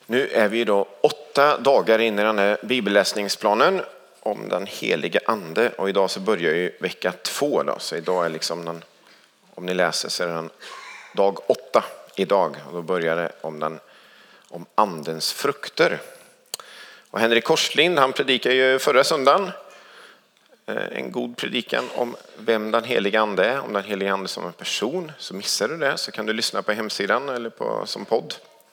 Nu är vi då 8 dagar in i den här bibelläsningsplanen om den heliga ande, och idag så börjar ju vecka 2 då. Så idag är liksom den, om ni läser så är den dag 8 idag, och då börjar det om andens frukter. Och Henrik Korslind, han predikade ju förra söndagen en god predikan om vem den heliga ande är, om den heliga ande som en person. Så missar du det så kan du lyssna på hemsidan eller som podd.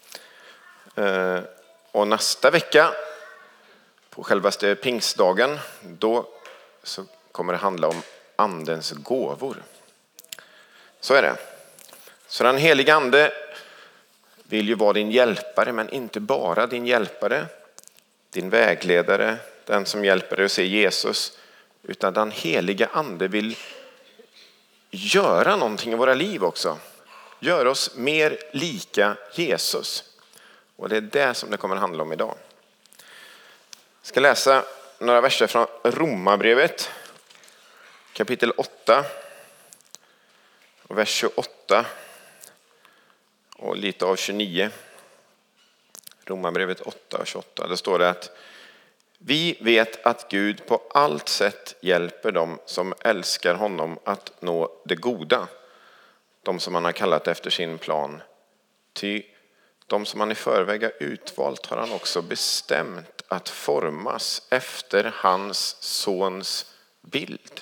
Och nästa vecka på självaste pingstdagen, då så kommer det handla om andens gåvor. Så är det. Så den heliga ande vill ju vara din hjälpare, men inte bara din hjälpare, din vägledare, den som hjälper dig att se Jesus, utan den heliga ande vill göra någonting i våra liv också. Göra oss mer lika Jesus. Och det är det som det kommer att handla om idag. Jag ska läsa några verser från Romarbrevet, kapitel 8, och vers 28 och lite av 29. Romarbrevet 8 och 28. Där står det att vi vet att Gud på allt sätt hjälper dem som älskar honom att nå det goda. De som han har kallat efter sin plan. Ty de som han i förväg har utvalt har han också bestämt att formas efter hans sons bild.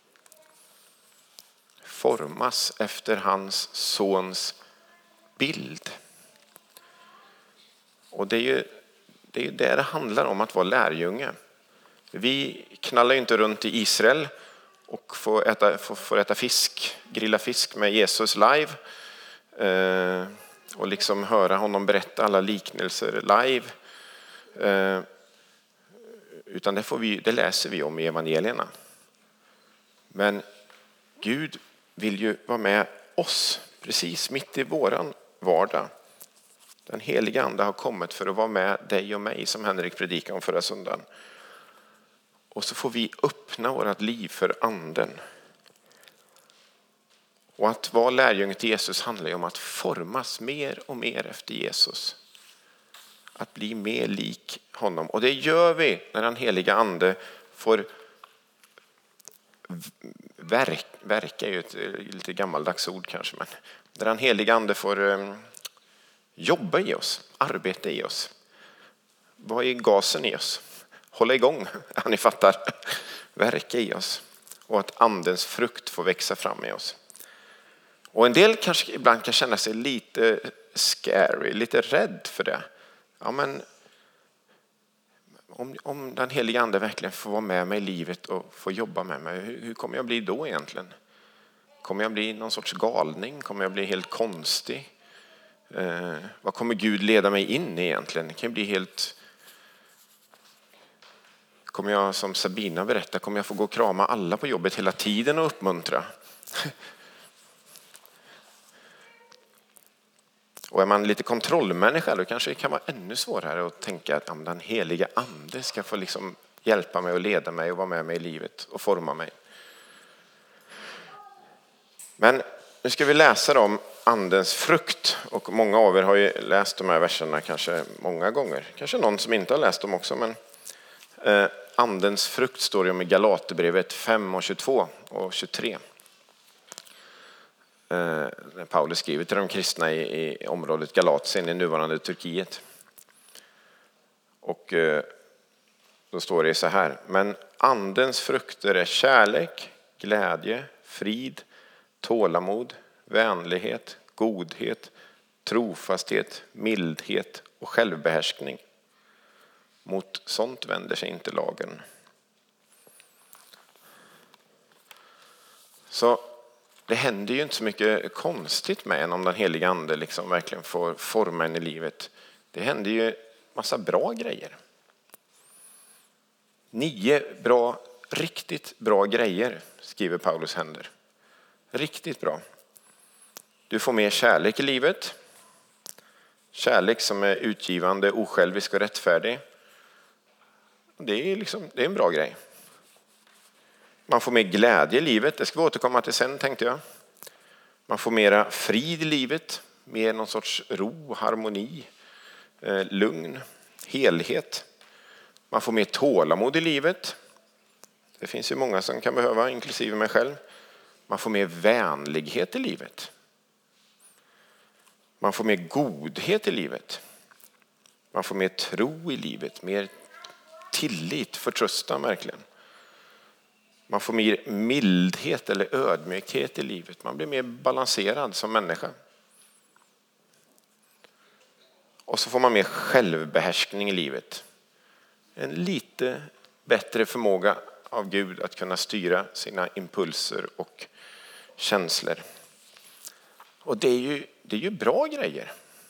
Formas efter hans sons bild. Och det är ju det handlar om att vara lärjunge. Vi knallar ju inte runt i Israel och får äta fisk, grilla fisk med Jesus live. Och liksom höra honom berätta alla liknelser live. Utan det läser vi om i evangelierna. Men Gud vill ju vara med oss precis mitt i våran vardag. Den heliga ande har kommit för att vara med dig och mig, som Henrik predikade om förra söndagen. Och så får vi öppna vårt liv för anden. Och att vara lärjunge till Jesus handlar ju om att formas mer och mer efter Jesus. Att bli mer lik honom. Och det gör vi när den heliga ande får verka är ju ett lite gammaldags ord kanske. Men när den heliga ande får jobba i oss, arbeta i oss. Vad är gasen i oss? Hålla igång, ni fattar. Verka i oss. Och att andens frukt får växa fram i oss. Och en del kanske ibland kan känna sig lite scary, lite rädd för det. Ja, men om den heliga ande verkligen får vara med mig i livet och få jobba med mig, hur kommer jag bli då egentligen? Kommer jag bli någon sorts galning? Kommer jag bli helt konstig? Vad kommer Gud leda mig in i egentligen? Det kan bli helt... Kommer jag, som Sabina berättar, kommer jag få gå och krama alla på jobbet hela tiden och uppmuntra? Och är man lite kontrollmänniska, då kanske det kan vara ännu svårare att tänka att den heliga ande ska få liksom hjälpa mig och leda mig och vara med mig i livet och forma mig. Men nu ska vi läsa om andens frukt, och många av er har ju läst de här verserna kanske många gånger. Kanske någon som inte har läst dem också, men andens frukt står det om i Galaterbrevet 5 och 22 och 23. När Paulus skriver till de kristna i området Galatien i nuvarande Turkiet. Och då står det så här: men andens frukter är kärlek, glädje, frid, tålamod, vänlighet, godhet, trofasthet, mildhet och självbehärskning. Mot sånt vänder sig inte lagen. Så det händer ju inte så mycket konstigt med en om den heliga ande liksom verkligen får forma en i livet. Det händer ju massa bra grejer. 9 riktigt bra grejer skriver Paulus händer. Riktigt bra. Du får mer kärlek i livet. Kärlek som är utgivande, osjälvisk och rättfärdig. Det är en bra grej. Man får mer glädje i livet. Det ska vi återkomma till sen, tänkte jag. Man får mera frid i livet. Mer någon sorts ro, harmoni. lugn, helhet. Man får mer tålamod i livet. Det finns ju många som kan behöva, inklusive mig själv. Man får mer vänlighet i livet. Man får mer godhet i livet. Man får mer tro i livet, mer tillit, förtröstan verkligen. Man får mer mildhet eller ödmjukhet i livet. Man blir mer balanserad som människa. Och så får man mer självbehärskning i livet. En lite bättre förmåga av Gud att kunna styra sina impulser och känslor. Och det är ju bra grejer.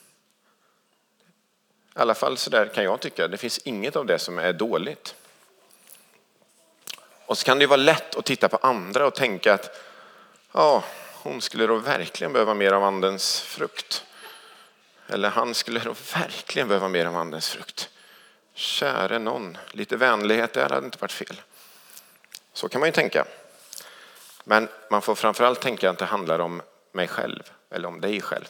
I alla fall så där kan jag tycka. Det finns inget av det som är dåligt. Och så kan det vara lätt att titta på andra och tänka att hon skulle då verkligen behöva mer av andens frukt. Eller han skulle då verkligen behöva mer av andens frukt. Käre någon, lite vänlighet där hade inte varit fel. Så kan man ju tänka. Men man får framförallt tänka att det handlar om mig själv eller om dig själv.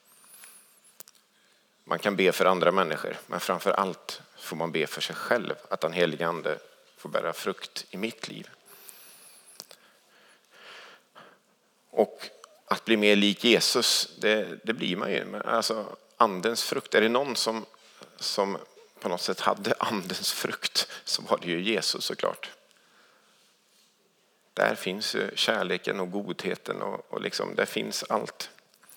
Man kan be för andra människor, men framförallt får man be för sig själv att den helige ande får bära frukt i mitt liv. Och att bli mer lik Jesus, det blir man ju. Alltså andens frukt, är det någon som på något sätt hade andens frukt så var det ju Jesus såklart. Där finns ju kärleken och godheten och liksom, där finns allt.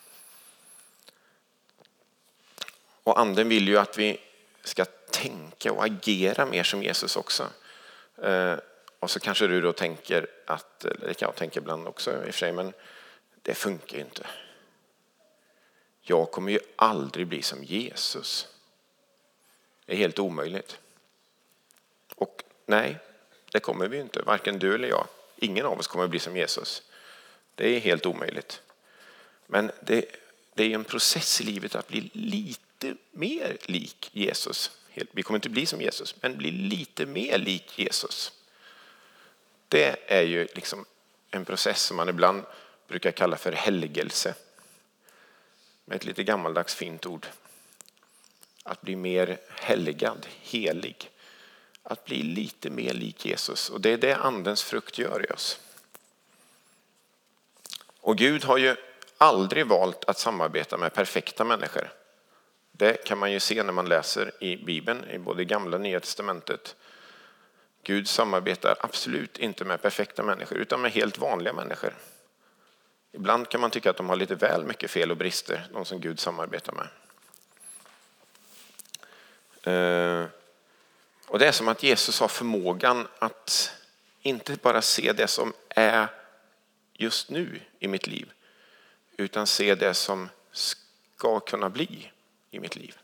Och anden vill ju att vi ska tänka och agera mer som Jesus också. Och så kanske du då tänker att, eller det kan jag tänka ibland också i och för sig, men det funkar ju inte. Jag kommer ju aldrig bli som Jesus. Det är helt omöjligt. Och nej, det kommer vi inte. Varken du eller jag. Ingen av oss kommer bli som Jesus. Det är helt omöjligt. Men det är en process i livet att bli lite mer lik Jesus. Vi kommer inte bli som Jesus, men bli lite mer lik Jesus. Det är ju liksom en process som man ibland brukar kalla för helgelse. Med ett lite gammaldags fint ord. Att bli mer helgad, helig. Att bli lite mer lik Jesus. Och det är det andens frukt gör i oss. Och Gud har ju aldrig valt att samarbeta med perfekta människor. Det kan man ju se när man läser i Bibeln, i både Gamla och Nya testamentet. Gud samarbetar absolut inte med perfekta människor utan med helt vanliga människor. Ibland kan man tycka att de har lite väl mycket fel och brister, de som Gud samarbetar med. Och det är som att Jesus har förmågan att inte bara se det som är just nu i mitt liv, utan se det som ska kunna bli i mitt liv.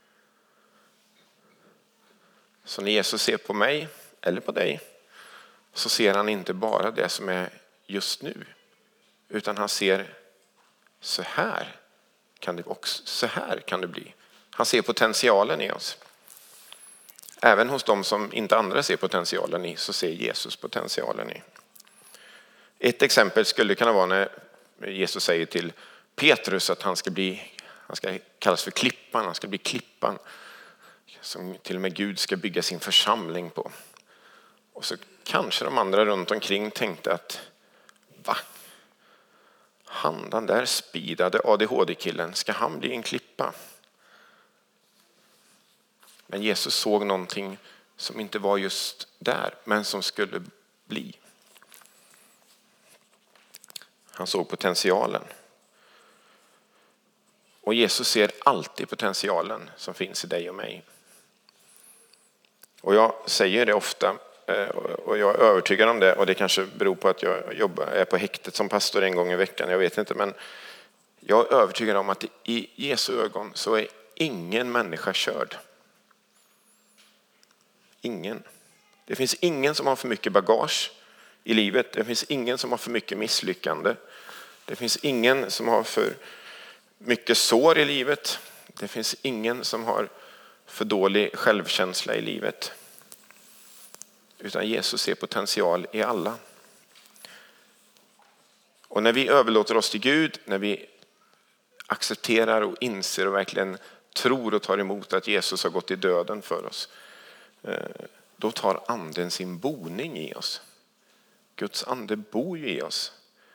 Så när Jesus ser på mig eller på dig så ser han inte bara det som är just nu, utan han ser så här kan det bli. Han ser potentialen i oss. Även hos de som inte andra ser potentialen i så ser Jesus potentialen i. Ett exempel skulle kunna vara när Jesus säger till Petrus att han ska kallas för klippan, han ska bli klippan som till och med Gud ska bygga sin församling på. Och så kanske de andra runt omkring tänkte att den där spidade ADHD-killen, ska han bli en klippa? Men Jesus såg någonting som inte var just där, men som skulle bli. Han såg potentialen. Och Jesus ser alltid potentialen som finns i dig och mig. Och jag säger det ofta, och jag är övertygad om det, och det kanske beror på att jag är på häktet som pastor en gång i veckan, jag vet inte, men jag är övertygad om att i Jesu ögon så är ingen människa körd. Ingen. Det finns ingen som har för mycket bagage i livet. Det finns ingen som har för mycket misslyckande. Det finns ingen som har för mycket sår i livet. Det finns ingen som har för dålig självkänsla i livet. Utan Jesus ser potential i alla. Och när vi överlåter oss till Gud, när vi accepterar och inser och verkligen tror och tar emot att Jesus har gått i döden för oss, då tar anden sin boning i oss. Guds ande bor ju i oss.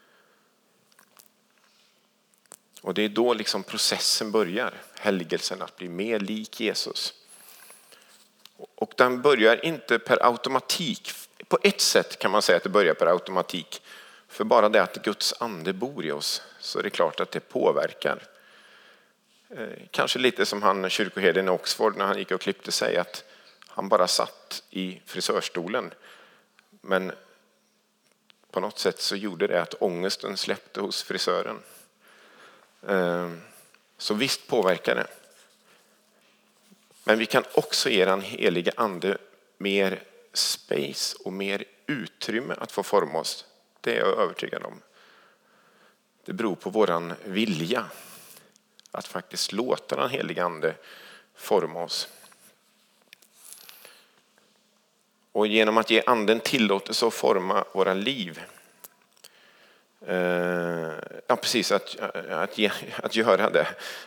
Och det är då liksom processen börjar. Helgelsen, att bli mer lik Jesus. Och den börjar inte per automatik. På ett sätt kan man säga att det börjar per automatik. För bara det att Guds ande bor i oss, så är det klart att det påverkar. Kanske lite som han kyrkoherden i Oxford när han gick och klippte sig, att han bara satt i frisörstolen. Men på något sätt så gjorde det att ångesten släppte hos frisören. Så visst påverkar det. Men vi kan också ge den helige ande mer space och mer utrymme att få forma oss. Det är jag övertygad om. Det beror på våran vilja att faktiskt låta den helige ande forma oss. Och genom att ge anden tillåtelse att forma våra liv. Ja, precis, att göra det.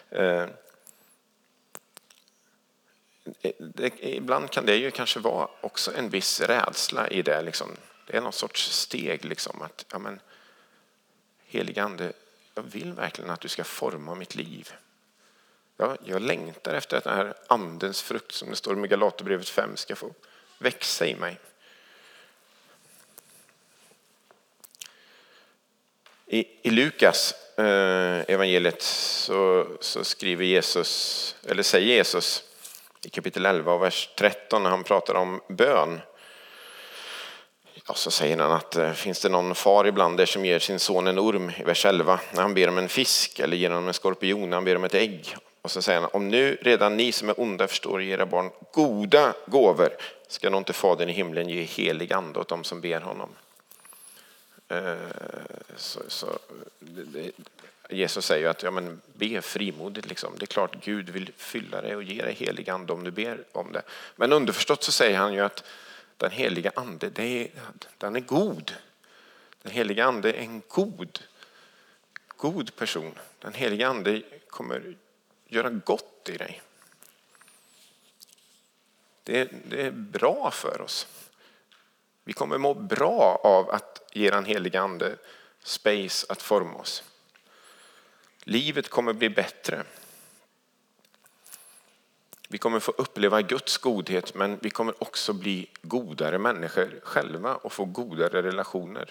Ibland kan det ju kanske vara också en viss rädsla i det. Liksom. Det är någon sorts steg. Liksom, att, ja, men, helige ande, jag vill verkligen att du ska forma mitt liv. Jag längtar efter att den här andens frukt som det står i Galaterbrevet 5 ska få växa i mig. I Lukas evangeliet så skriver Jesus, eller säger Jesus i kapitel 11 och vers 13 när han pratar om bön. Ja, så säger han att finns det någon far ibland där som ger sin son en orm i vers 11 när han ber om en fisk, eller ger honom en skorpion när han ber om ett ägg. Och så säger han, om nu redan ni som är onda förstår ge era barn goda gåvor, ska nog inte fadern i himlen ge helig ande åt dem som ber honom. Jesus säger ju att ja, men be frimodigt. Liksom. Det är klart Gud vill fylla dig och ge dig helig ande om du ber om det. Men underförstått så säger han ju att den heliga ande, den är god. Den heliga ande är en god person. Den heliga ande kommer göra gott i dig. Det är bra för oss. Vi kommer må bra av att ge den heliga ande space att forma oss. Livet kommer bli bättre. Vi kommer få uppleva Guds godhet, men vi kommer också bli godare människor själva och få godare relationer.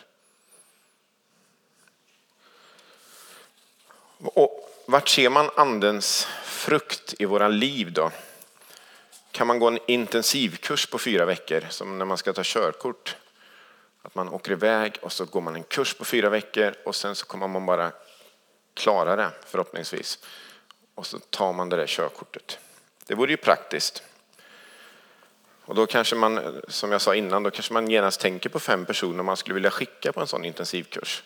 Och vart ser man andens frukt i våra liv då? Kan man gå en intensivkurs på 4 veckor som när man ska ta körkort? Att man åker iväg och så går man en kurs på 4 veckor och sen så kommer man bara klara det förhoppningsvis. Och så tar man det där körkortet. Det vore ju praktiskt. Och då kanske man, som jag sa innan, då kanske man genast tänker på 5 personer man skulle vilja skicka på en sån intensivkurs.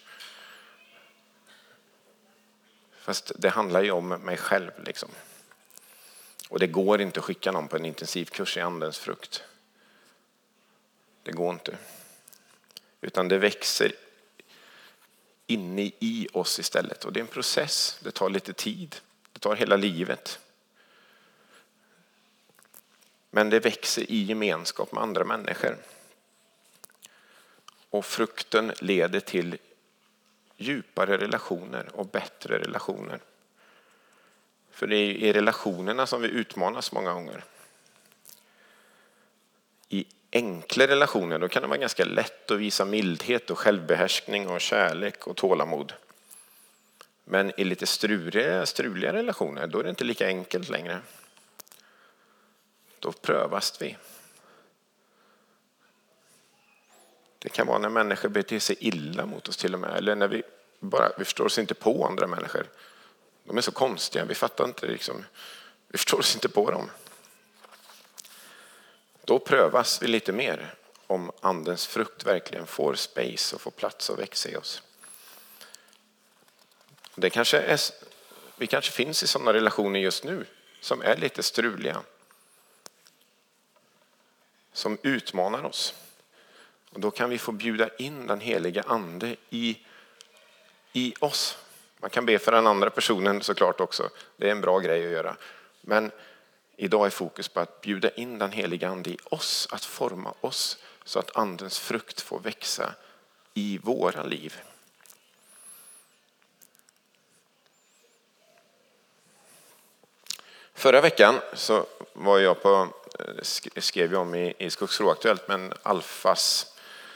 Fast det handlar ju om mig själv liksom. Och det går inte att skicka någon på en intensivkurs i andens frukt. Det går inte. Utan det växer inne i oss istället. Och det är en process. Det tar lite tid. Det tar hela livet. Men det växer i gemenskap med andra människor. Och frukten leder till djupare relationer och bättre relationer. För det är i relationerna som vi utmanas många gånger. I enkla relationer då kan det vara ganska lätt att visa mildhet och självbehärskning och kärlek och tålamod. Men i lite struliga relationer då är det inte lika enkelt längre. Då prövas vi. Det kan vara när människor beter sig illa mot oss till och med. Eller när vi förstår oss inte på andra människor. De är så konstiga, vi fattar inte liksom. Vi förstår oss inte på dem. Då prövas vi lite mer om andens frukt verkligen får space och får plats att växa i oss. Vi kanske finns i sådana relationer just nu som är lite struliga. Som utmanar oss. Och då kan vi få bjuda in den heliga ande i oss. Man kan be för den andra personen såklart också. Det är en bra grej att göra. Men idag är fokus på att bjuda in den heliga ande i oss, att forma oss så att andens frukt får växa i våra liv. Förra veckan så var jag skrev jag om i Skogsro-aktuellt, men Alfas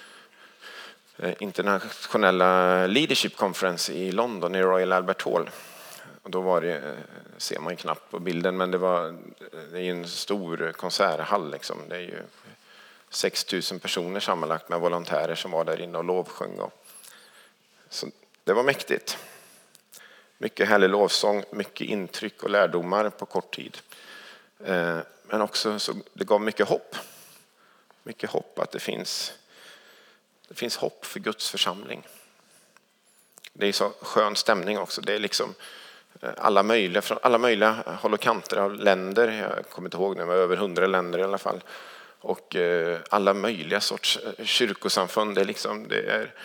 internationella leadership conference i London i Royal Albert Hall. Och då var det, ser man knappt på bilden, men det är en stor konserthall liksom. Det är ju 6 000 personer sammanlagt med volontärer som var där inne och lovsjöng. Så det var mäktigt. Mycket härlig lovsång, mycket intryck och lärdomar på kort tid. Men också så det gav mycket hopp. Mycket hopp att det finns hopp för Guds församling. Det är så skön stämning också. Det är liksom från alla möjliga håll och kanter av länder. Jag kommer inte ihåg nu, men över 100 länder i alla fall. Och alla möjliga sorts kyrkosamfund. Det är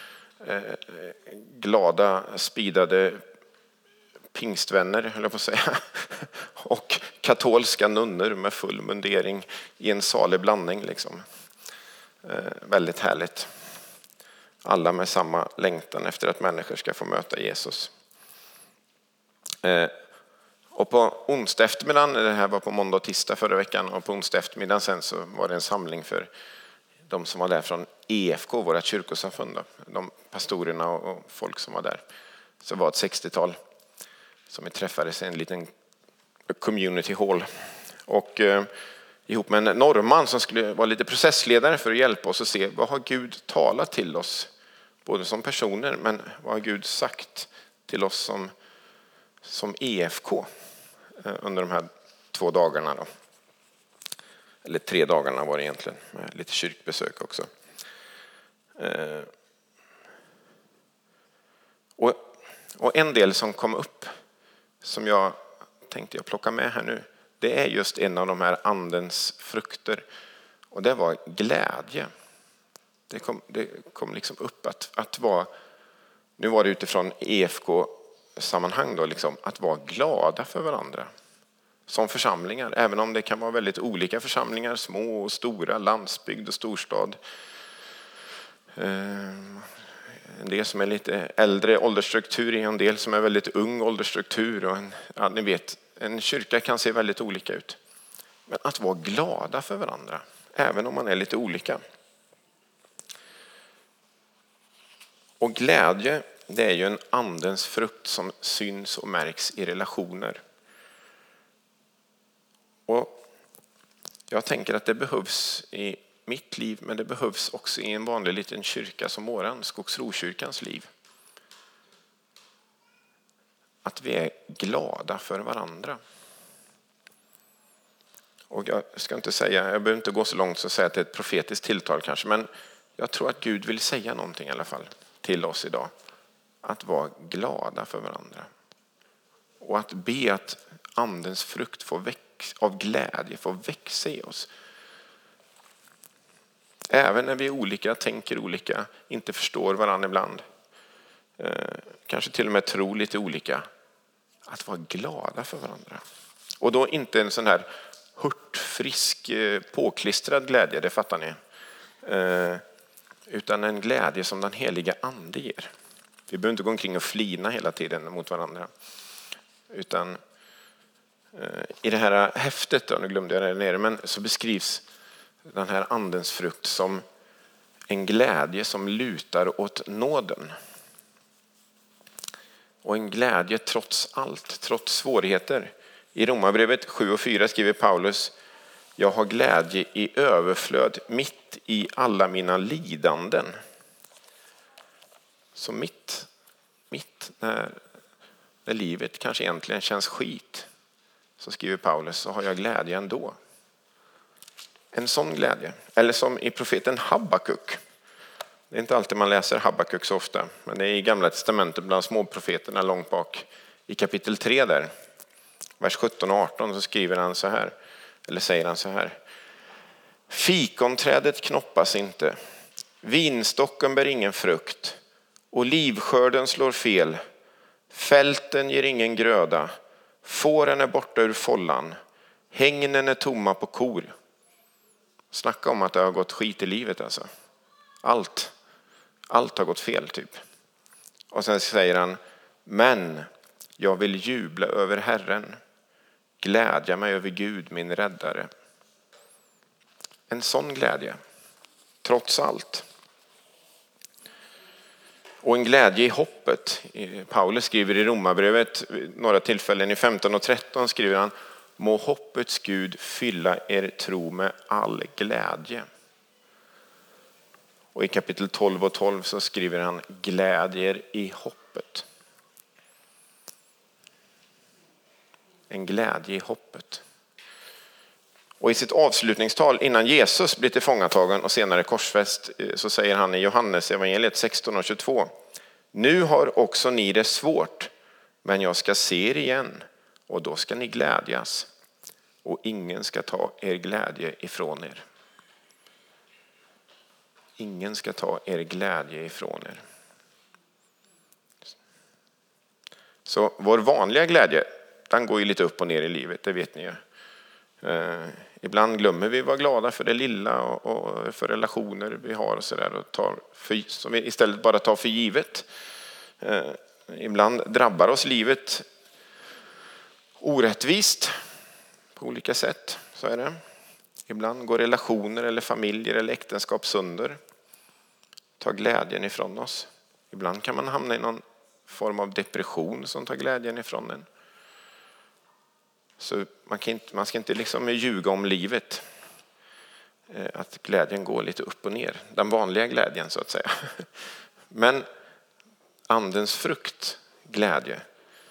glada, spidade pingstvänner, höll jag på att säga. Och katolska nunnor med full mundering i en salig blandning. Liksom. Väldigt härligt. Alla med samma längtan efter att människor ska få möta Jesus. Och på onsdag eftermiddagen, det här var på måndag och tisdag förra veckan, och på onsdag eftermiddagen sen så var det en samling för de som var där från EFK, våra kyrkosamfund, de pastorerna och folk som var där. Så det var ett 60-tal som vi träffades i en liten community hall. Och ihop med en norrman som skulle vara lite processledare för att hjälpa oss att se vad har Gud talat till oss, både som personer, men vad har Gud sagt till oss som EFK under de här 2 dagarna då. Eller 3 dagarna var det egentligen, med lite kyrkbesök också. Och en del som kom upp som jag tänkte plocka med här nu, det är just en av de här andens frukter, och det var glädje. Det kom liksom upp att vara, nu var det utifrån EFK-sammanhang då, liksom, att vara glada för varandra som församlingar, även om det kan vara väldigt olika församlingar, små och stora, landsbygd och storstad. En del som är lite äldre åldersstruktur, en del som är väldigt ung åldersstruktur, och ni vet, en kyrka kan se väldigt olika ut. Men att vara glada för varandra, även om man är lite olika. Och glädje, det är ju en andens frukt som syns och märks i relationer. Och jag tänker att det behövs i mitt liv, men det behövs också i en vanlig liten kyrka som våran, Skogsrokyrkans liv. Att vi är glada för varandra. Och jag behöver inte gå så långt så att säga att det är ett profetiskt tilltal kanske, men jag tror att Gud vill säga någonting i alla fall till oss idag. Att vara glada för varandra. Och att be att andens frukt av glädje får växa i oss. Även när vi är olika, tänker olika, inte förstår varandra ibland. Kanske till och med tror lite olika. Att vara glada för varandra. Och då inte en sån här hurtfrisk, påklistrad glädje, det fattar ni. Utan en glädje som den heliga ande ger. Vi behöver inte gå omkring och flina hela tiden mot varandra. Utan i det här häftet, då, nu glömde jag det nere, men så beskrivs den här andens frukt som en glädje som lutar åt nåden. Och en glädje trots allt, trots svårigheter. I Romarbrevet 7:4 skriver Paulus: jag har glädje i överflöd mitt i alla mina lidanden. Så mitt när livet kanske egentligen känns skit, så skriver Paulus, så har jag glädje ändå. En sån glädje. Eller som i profeten Habakuk. Det är inte alltid man läser Habakuk så ofta, men det är i Gamla testamentet bland småprofeterna långt bak. I kapitel 3 där, vers 17 och 18, så skriver han så här, eller säger han så här: fikonträdet knoppas inte, vinstocken bär ingen frukt, olivskörden slår fel, fälten ger ingen gröda, fåren är borta ur follan, Hängnen är tomma på kor. Snacka om att det har gått skit i livet alltså. Allt har gått fel typ. Och sen säger han, men jag vill jubla över Herren. Glädja mig över Gud, min räddare. En sån glädje, trots allt. Och en glädje i hoppet. Paulus skriver i Romarbrevet några tillfällen i 15 och 13 skriver han, må hoppets Gud fylla er tro med all glädje. Och i kapitel 12 och 12 så skriver han, glädjer i hoppet. En glädje i hoppet. Och i sitt avslutningstal innan Jesus blir tillfångatagen och senare korsfäst så säger han i Johannes evangeliet 16 och 22. Nu har också ni det svårt, men jag ska se er igen och då ska ni glädjas. Och ingen ska ta er glädje ifrån er. Ingen ska ta er glädje ifrån er. Så vår vanliga glädje, den går ju lite upp och ner i livet, det vet ni ju. Ibland glömmer vi vara glada för det lilla och för relationer vi har och sådär som vi istället bara tar för givet. Ibland drabbar oss livet orättvist på olika sätt, så är det. Ibland går relationer eller familjer eller äktenskap sönder. Tar glädjen ifrån oss. Ibland kan man hamna i någon form av depression som tar glädjen ifrån en. Så man ska inte liksom ljuga om livet. Att glädjen går lite upp och ner. Den vanliga glädjen så att säga. Men andens frukt, glädje.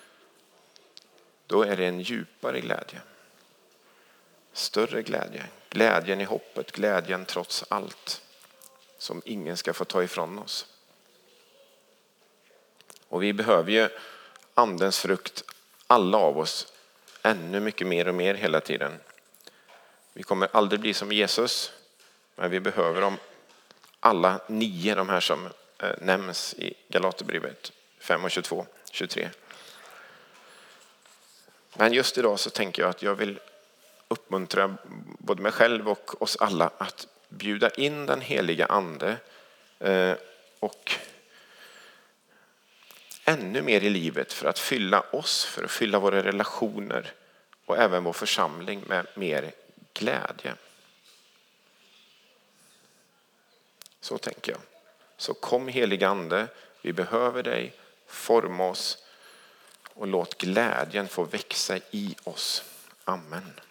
Då är det en djupare glädje. Större glädje. Glädjen i hoppet. Glädjen trots allt. Som ingen ska få ta ifrån oss. Och vi behöver ju andens frukt, alla av oss, ännu mycket mer och mer hela tiden. Vi kommer aldrig bli som Jesus, men vi behöver dem alla 9, de här som nämns i Galaterbrevet 5 och 22, 23. Men just idag så tänker jag att jag vill uppmuntra både mig själv och oss alla att bjuda in den heliga ande och ännu mer i livet för att fylla oss, för att fylla våra relationer och även vår församling med mer glädje. Så tänker jag. Så kom heliga ande, vi behöver dig, forma oss och låt glädjen få växa i oss. Amen.